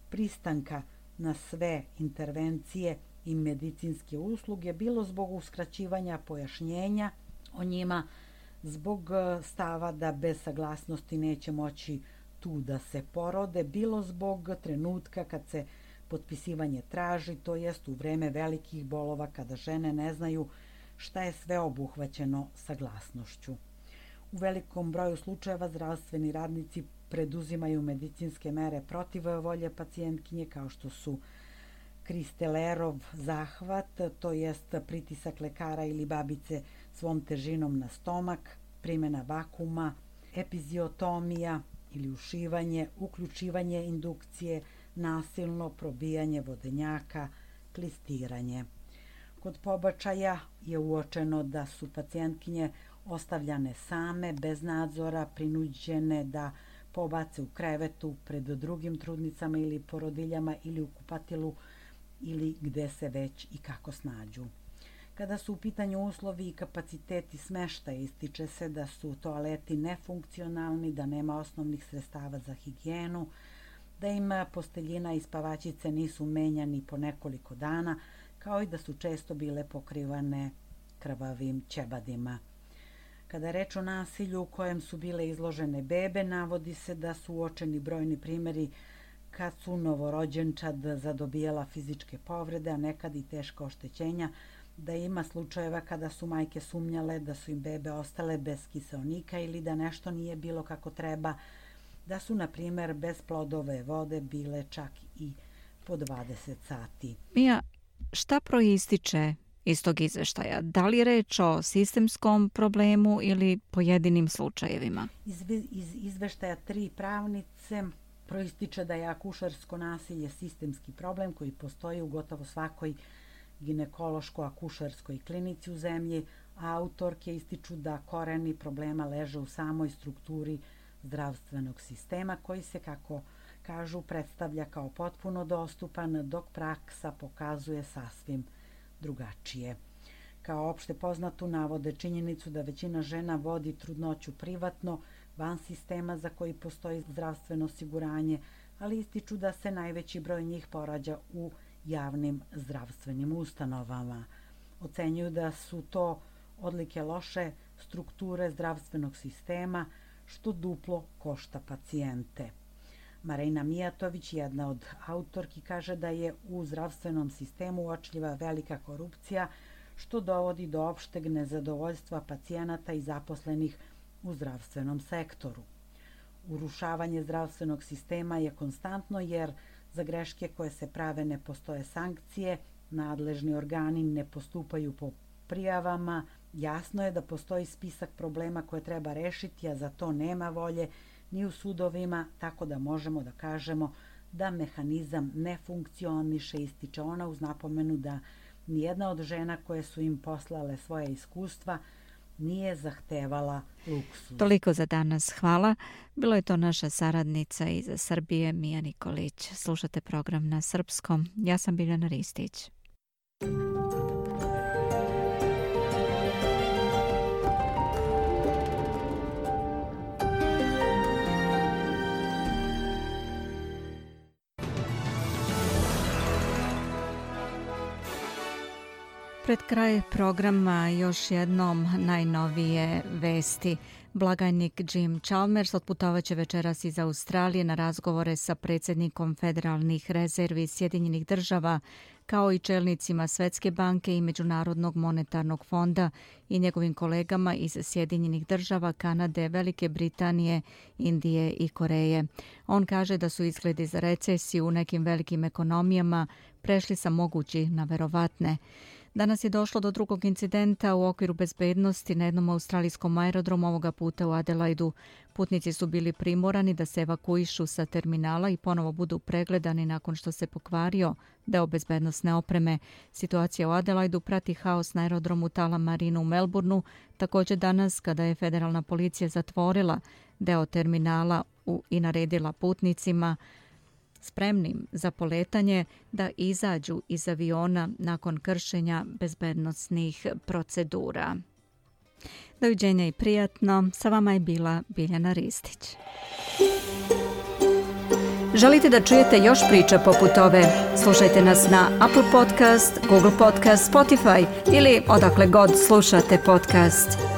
pristanka na sve intervencije i medicinske usluge, bilo zbog uskraćivanja pojašnjenja o njima, zbog stava da bez saglasnosti neće moći tu da se porode, bilo zbog trenutka kad se potpisivanje traži, to jest u vreme velikih bolova kada žene ne znaju šta je sve obuhvaćeno saglasnošću. U velikom broju slučajeva zdravstveni radnici preduzimaju medicinske mere protiv volje pacijentkinje, kao što su Kristelerov zahvat, to jest pritisak lekara ili babice svom težinom na stomak, primjena vakuma, epiziotomija ili ušivanje, uključivanje indukcije, nasilno probijanje vodenjaka, klistiranje. Kod pobačaja je uočeno da su pacijentkinje ostavljane same, bez nadzora, prinuđene da pobace u krevetu pred drugim trudnicama ili porodiljama ili u kupatilu ili gde se već i kako snađu. Kada su u pitanju uslovi i kapaciteti smeštaja, ističe se da su toaleti nefunkcionalni, da nema osnovnih sredstava za higijenu, da im posteljina i spavačice nisu menjani po nekoliko dana, kao i da su često bile pokrivane krvavim ćebadima. Kada je reč o nasilju u kojem su bile izložene bebe, navodi se da su uočeni brojni primjeri kad su novorođenčad zadobijala fizičke povrede, a nekad i teška oštećenja, da ima slučajeva kada su majke sumnjale da su im bebe ostale bez kiseonika ili da nešto nije bilo kako treba, da su, na primjer, bez plodove vode bile čak i po dvadeset sati. Mija, šta proističe iz tog izveštaja? Da li je reč o sistemskom problemu ili pojedinim slučajevima? Iz, iz izveštaja tri pravnice proističe da je akušersko nasilje sistemski problem koji postoji u gotovo svakoj ginekološko-akušerskoj klinici u zemlji, a autorke ističu da koreni problema leže u samoj strukturi zdravstvenog sistema koji se, kako kažu, predstavlja kao potpuno dostupan, dok praksa pokazuje sasvim drugačije. Kao opšte poznatu navode činjenicu da većina žena vodi trudnoću privatno, van sistema za koji postoji zdravstveno osiguranje, ali ističu da se najveći broj njih porađa u javnim zdravstvenim ustanovama. Ocenjuju da su to odlike loše strukture zdravstvenog sistema, što duplo košta pacijente. Marina Mijatović, jedna od autorki, kaže da je u zdravstvenom sistemu uočljiva velika korupcija, što dovodi do opšteg nezadovoljstva pacijenata i zaposlenih u zdravstvenom sektoru. Urušavanje zdravstvenog sistema je konstantno jer za greške koje se prave ne postoje sankcije, nadležni organi ne postupaju po prijavama, jasno je da postoji spisak problema koje treba rešiti, a za to nema volje ni u sudovima, tako da možemo da kažemo da mehanizam ne funkcioniše, ističe ona uz napomenu da nijedna od žena koje su im poslale svoje iskustva nije zahtevala luksuz. Toliko za danas, hvala. Bilo je to naša saradnica iz Srbije, Mija Nikolić. Slušate program na srpskom. Ja sam Biljana Ristić. Pred kraj programa još jednom najnovije vesti. Blagajnik Jim Chalmers otputovaće večeras iz Australije na razgovore sa predsjednikom Federalnih rezervi Sjedinjenih država, kao i čelnicima Svetske banke i Međunarodnog monetarnog fonda i njegovim kolegama iz Sjedinjenih država, Kanade, Velike Britanije, Indije i Koreje. On kaže da su izgledi za recesiju u nekim velikim ekonomijama prešli sa mogućih na verovatne. Danas je došlo do drugog incidenta u okviru bezbednosti na jednom australijskom aerodromu, ovoga puta u Adelaidu. Putnici su bili primorani da se evakuišu sa terminala i ponovo budu pregledani nakon što se pokvario deo bezbednosne opreme. Situacija u Adelaidu prati haos na aerodromu Tullamarine u Melbourneu, također danas kada je federalna policija zatvorila deo terminala i naredila putnicima spremnim za poletanje da izađu iz aviona nakon kršenja bezbednosnih procedura. Doviđenja i prijatno. Sa vama je bila Biljana Ristić. Želite da čujete još priča poput ove? Slušajte nas na Apple Podcast, Google Podcast, Spotify ili odakle god slušate podcast.